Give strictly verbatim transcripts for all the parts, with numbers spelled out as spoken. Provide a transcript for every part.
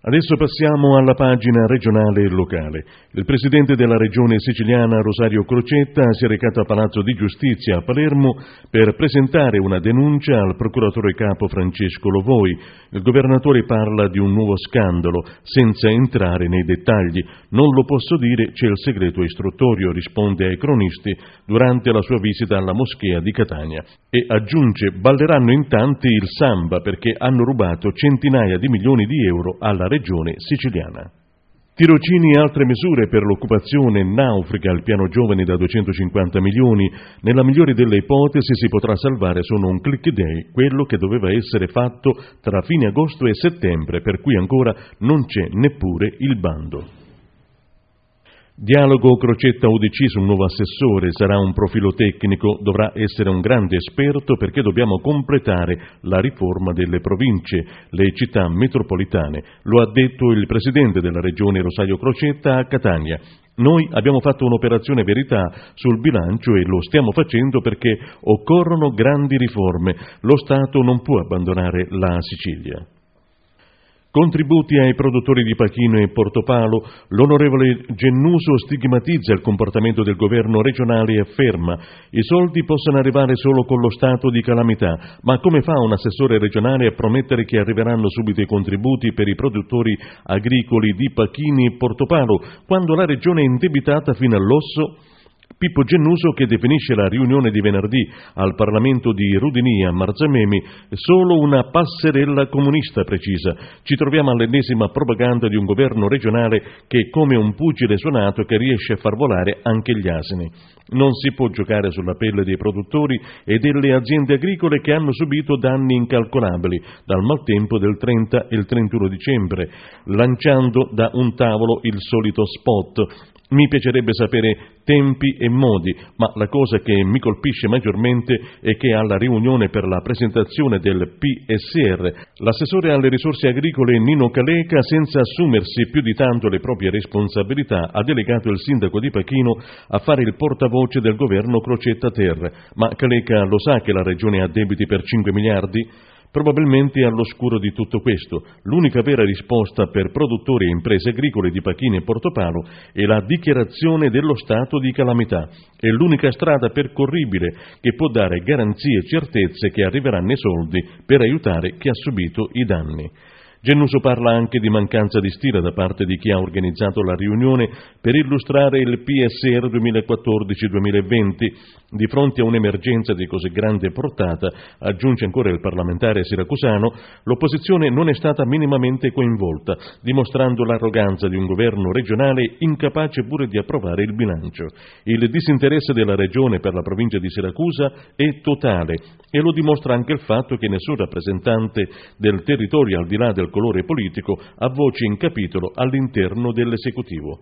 Adesso passiamo alla pagina regionale e locale. Il presidente della regione siciliana Rosario Crocetta si è recato a Palazzo di Giustizia a Palermo per presentare una denuncia al procuratore capo Francesco Lovoi. Il governatore parla di un nuovo scandalo, senza entrare nei dettagli. Non lo posso dire, c'è il segreto istruttorio, risponde ai cronisti durante la sua visita alla moschea di Catania. E aggiunge, balleranno in tanti il samba perché hanno rubato centinaia di milioni di euro alla regione siciliana. Tirocini e altre misure per l'occupazione, naufraga il piano giovani da duecentocinquanta milioni. Nella migliore delle ipotesi si potrà salvare solo un click day, quello che doveva essere fatto tra fine agosto e settembre, per cui ancora non c'è neppure il bando. Dialogo Crocetta-U D C su un nuovo assessore, sarà un profilo tecnico, dovrà essere un grande esperto perché dobbiamo completare la riforma delle province, le città metropolitane. Lo ha detto il presidente della regione Rosario Crocetta a Catania. Noi abbiamo fatto un'operazione verità sul bilancio e lo stiamo facendo perché occorrono grandi riforme. Lo Stato non può abbandonare la Sicilia. Contributi ai produttori di Pachino e Portopalo. L'onorevole Gennuso stigmatizza il comportamento del governo regionale e afferma: i soldi possono arrivare solo con lo stato di calamità, ma come fa un assessore regionale a promettere che arriveranno subito i contributi per i produttori agricoli di Pachini e Portopalo quando la regione è indebitata fino all'osso? Pippo Gennuso, che definisce la riunione di venerdì al Parlamento di Rudinì a Marzamemi solo una passerella comunista precisa. Ci troviamo all'ennesima propaganda di un governo regionale che è come un pugile suonato che riesce a far volare anche gli asini. Non si può giocare sulla pelle dei produttori e delle aziende agricole che hanno subito danni incalcolabili dal maltempo del trenta e il trentuno dicembre, lanciando da un tavolo il solito spot. Mi piacerebbe sapere tempi e modi, ma la cosa che mi colpisce maggiormente è che alla riunione per la presentazione del P S R, l'assessore alle risorse agricole Nino Caleca, senza assumersi più di tanto le proprie responsabilità, ha delegato il sindaco di Pachino a fare il portavoce del governo Crocetta-Ter. Ma Caleca lo sa che la regione ha debiti per cinque miliardi? Probabilmente all'oscuro di tutto questo, l'unica vera risposta per produttori e imprese agricole di Pachino e Portopalo è la dichiarazione dello stato di calamità. È l'unica strada percorribile che può dare garanzie e certezze che arriveranno i soldi per aiutare chi ha subito i danni. Gennuso parla anche di mancanza di stile da parte di chi ha organizzato la riunione per illustrare il P S R duemilaquattordici duemilaventi. Di fronte a un'emergenza di così grande portata, aggiunge ancora il parlamentare siracusano, l'opposizione non è stata minimamente coinvolta, dimostrando l'arroganza di un governo regionale incapace pure di approvare il bilancio. Il disinteresse della regione per la provincia di Siracusa è totale e lo dimostra anche il fatto che nessun rappresentante del territorio, al di là del colore politico, ha voce in capitolo all'interno dell'esecutivo.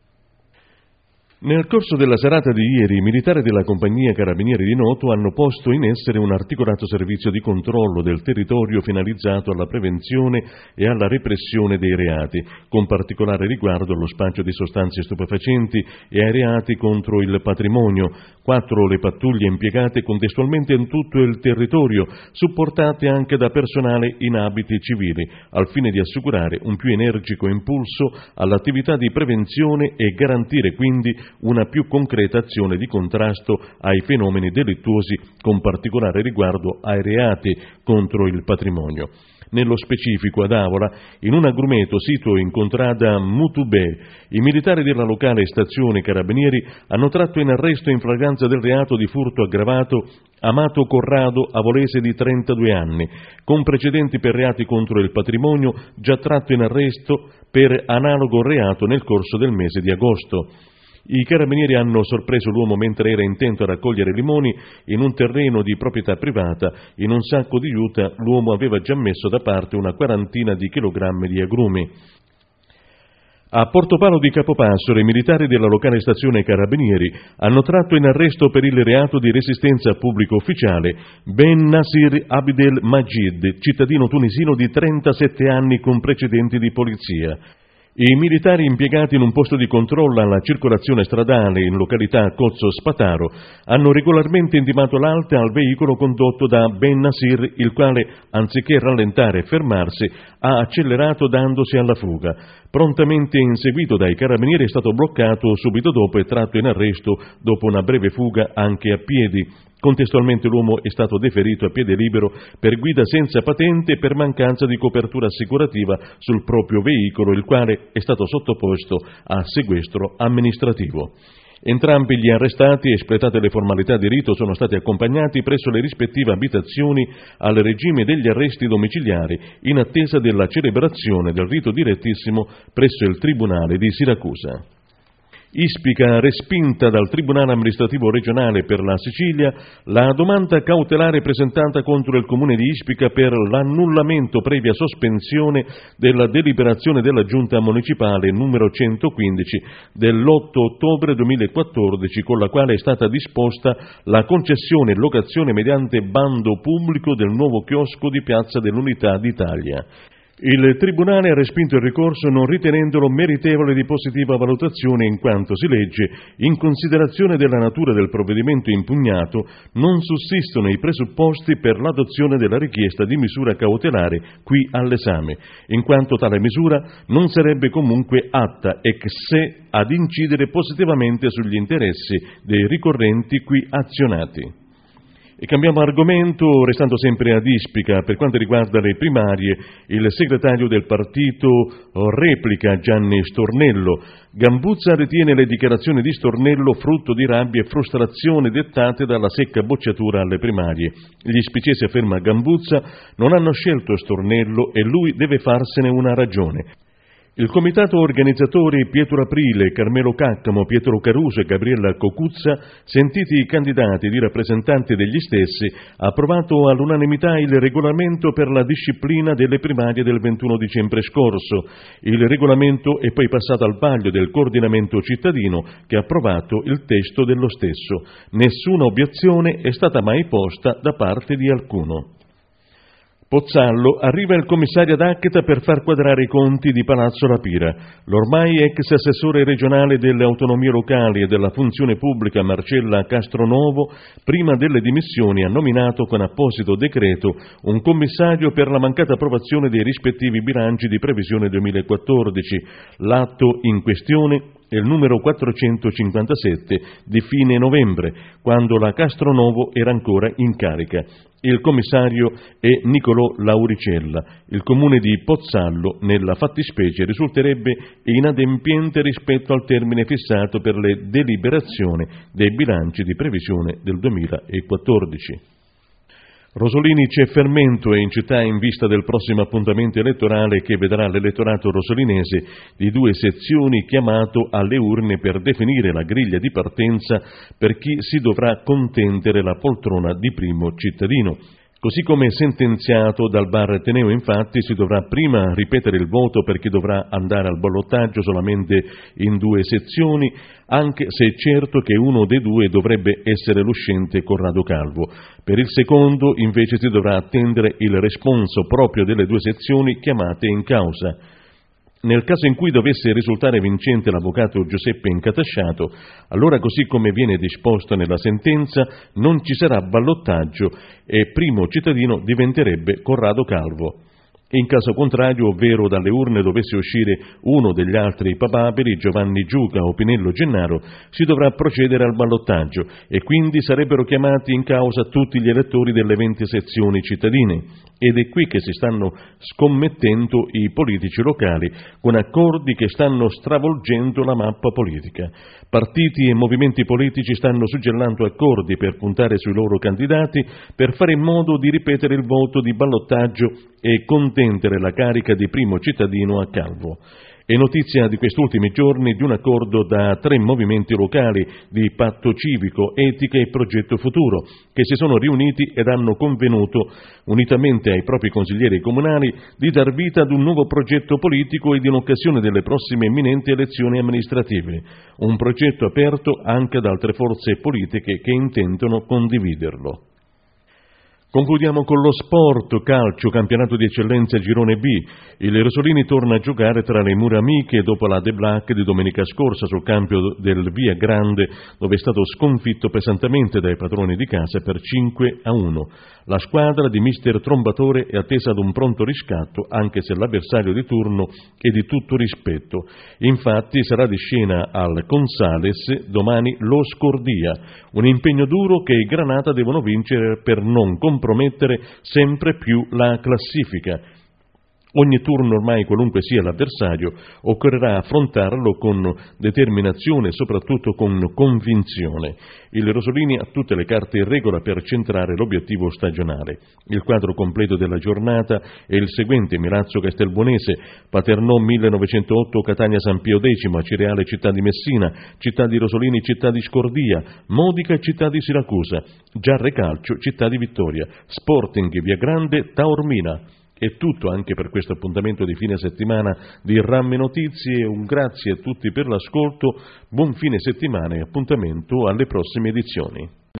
Nel corso della serata di ieri, i militari della compagnia Carabinieri di Noto hanno posto in essere un articolato servizio di controllo del territorio finalizzato alla prevenzione e alla repressione dei reati, con particolare riguardo allo spaccio di sostanze stupefacenti e ai reati contro il patrimonio. Quattro le pattuglie impiegate contestualmente in tutto il territorio, supportate anche da personale in abiti civili, al fine di assicurare un più energico impulso all'attività di prevenzione e garantire quindi una più concreta azione di contrasto ai fenomeni delittuosi, con particolare riguardo ai reati contro il patrimonio. Nello specifico, ad Avola, in un agrumeto sito in contrada Mutubè, i militari della locale stazione Carabinieri hanno tratto in arresto in flagranza del reato di furto aggravato Amato Corrado, avolese di trentadue anni, con precedenti per reati contro il patrimonio, già tratto in arresto per analogo reato nel corso del mese di agosto. I carabinieri hanno sorpreso l'uomo mentre era intento a raccogliere limoni in un terreno di proprietà privata. In un sacco di juta l'uomo aveva già messo da parte una quarantina di chilogrammi di agrumi. A Portopalo di Capopassoro i militari della locale stazione Carabinieri hanno tratto in arresto per il reato di resistenza a pubblico ufficiale Ben Nasir Abdel Majid, cittadino tunisino di trentasette anni con precedenti di polizia. I militari impiegati in un posto di controllo alla circolazione stradale in località Cozzo Spataro hanno regolarmente intimato l'alta al veicolo condotto da Ben Nasir, il quale, anziché rallentare e fermarsi, ha accelerato dandosi alla fuga. Prontamente inseguito dai carabinieri è stato bloccato subito dopo e tratto in arresto dopo una breve fuga anche a piedi. Contestualmente l'uomo è stato deferito a piede libero per guida senza patente e per mancanza di copertura assicurativa sul proprio veicolo, il quale è stato sottoposto a sequestro amministrativo. Entrambi gli arrestati, espletate le formalità di rito, sono stati accompagnati presso le rispettive abitazioni al regime degli arresti domiciliari in attesa della celebrazione del rito direttissimo presso il Tribunale di Siracusa. Ispica respinta dal Tribunale amministrativo regionale per la Sicilia la domanda cautelare presentata contro il comune di Ispica per l'annullamento previa sospensione della deliberazione della Giunta municipale numero centoquindici dell'otto ottobre duemilaquattordici, con la quale è stata disposta la concessione e locazione mediante bando pubblico del nuovo chiosco di Piazza dell'Unità d'Italia. Il Tribunale ha respinto il ricorso non ritenendolo meritevole di positiva valutazione in quanto, si legge, in considerazione della natura del provvedimento impugnato non sussistono i presupposti per l'adozione della richiesta di misura cautelare qui all'esame, in quanto tale misura non sarebbe comunque atta ex se ad incidere positivamente sugli interessi dei ricorrenti qui azionati. E cambiamo argomento, restando sempre ad Ispica. Per quanto riguarda le primarie, il segretario del partito replica Gianni Stornello. Gambuzza ritiene le dichiarazioni di Stornello frutto di rabbia e frustrazione dettate dalla secca bocciatura alle primarie. Gli ispicesi, afferma Gambuzza, non hanno scelto Stornello e lui deve farsene una ragione. Il comitato organizzatori Pietro Aprile, Carmelo Caccamo, Pietro Caruso e Gabriella Cocuzza, sentiti i candidati di rappresentanti degli stessi, ha approvato all'unanimità il regolamento per la disciplina delle primarie del ventuno dicembre scorso. Il regolamento è poi passato al vaglio del coordinamento cittadino, che ha approvato il testo dello stesso. Nessuna obiezione è stata mai posta da parte di alcuno. Pozzallo, arriva il commissario ad Accheta per far quadrare i conti di Palazzo Lapira. L'ormai ex assessore regionale delle autonomie locali e della funzione pubblica Marcella Castronovo, prima delle dimissioni, ha nominato con apposito decreto un commissario per la mancata approvazione dei rispettivi bilanci di previsione duemilaquattordici. L'atto in questione è il numero quattrocentocinquantasette di fine novembre, quando la Castronovo era ancora in carica. Il commissario è Nicolò Lauricella. Il comune di Pozzallo, nella fattispecie, risulterebbe inadempiente rispetto al termine fissato per le deliberazioni dei bilanci di previsione del duemilaquattordici. Rosolini c'è fermento e in città in vista del prossimo appuntamento elettorale che vedrà l'elettorato rosolinese di due sezioni chiamato alle urne per definire la griglia di partenza per chi si dovrà contendere la poltrona di primo cittadino. Così come sentenziato dal Bar Ateneo, infatti, si dovrà prima ripetere il voto per chi dovrà andare al ballottaggio solamente in due sezioni, anche se è certo che uno dei due dovrebbe essere l'uscente Corrado Calvo. Per il secondo, invece, si dovrà attendere il responso proprio delle due sezioni chiamate in causa. Nel caso in cui dovesse risultare vincente l'avvocato Giuseppe Incatasciato, allora, così come viene disposto nella sentenza, non ci sarà ballottaggio e primo cittadino diventerebbe Corrado Calvo. In caso contrario, ovvero dalle urne dovesse uscire uno degli altri papabili, Giovanni Giuca o Pinello Gennaro, si dovrà procedere al ballottaggio e quindi sarebbero chiamati in causa tutti gli elettori delle venti sezioni cittadine. Ed è qui che si stanno scommettendo i politici locali con accordi che stanno stravolgendo la mappa politica. Partiti e movimenti politici stanno suggellando accordi per puntare sui loro candidati per fare in modo di ripetere il voto di ballottaggio e contendere la carica di primo cittadino a Calvo. È notizia di questi ultimi giorni di un accordo da tre movimenti locali di Patto Civico, Etica e Progetto Futuro, che si sono riuniti ed hanno convenuto, unitamente ai propri consiglieri comunali, di dar vita ad un nuovo progetto politico ed in occasione delle prossime imminenti elezioni amministrative. Un progetto aperto anche ad altre forze politiche che intendono condividerlo. Concludiamo con lo sport, calcio, campionato di eccellenza Girone B. Il Rosolini torna a giocare tra le mura amiche dopo la De Black di domenica scorsa sul campo del Via Grande, dove è stato sconfitto pesantemente dai padroni di casa per cinque a uno. La squadra di mister Trombatore è attesa ad un pronto riscatto, anche se l'avversario di turno è di tutto rispetto. Infatti sarà di scena al Consales domani lo Scordia, un impegno duro che i Granata devono vincere per non compromettere sempre più la classifica. Ogni turno, ormai qualunque sia l'avversario, occorrerà affrontarlo con determinazione e soprattutto con convinzione. Il Rosolini ha tutte le carte in regola per centrare l'obiettivo stagionale. Il quadro completo della giornata è il seguente: Milazzo Castelbuonese, Paternò millenovecentootto Catania San Pio X, Acireale Città di Messina, Città di Rosolini Città di Scordia, Modica Città di Siracusa, Giarre Calcio Città di Vittoria, Sporting Via Grande Taormina. È tutto anche per questo appuntamento di fine settimana di Ramme Notizie. Un grazie a tutti per l'ascolto, buon fine settimana e appuntamento alle prossime edizioni.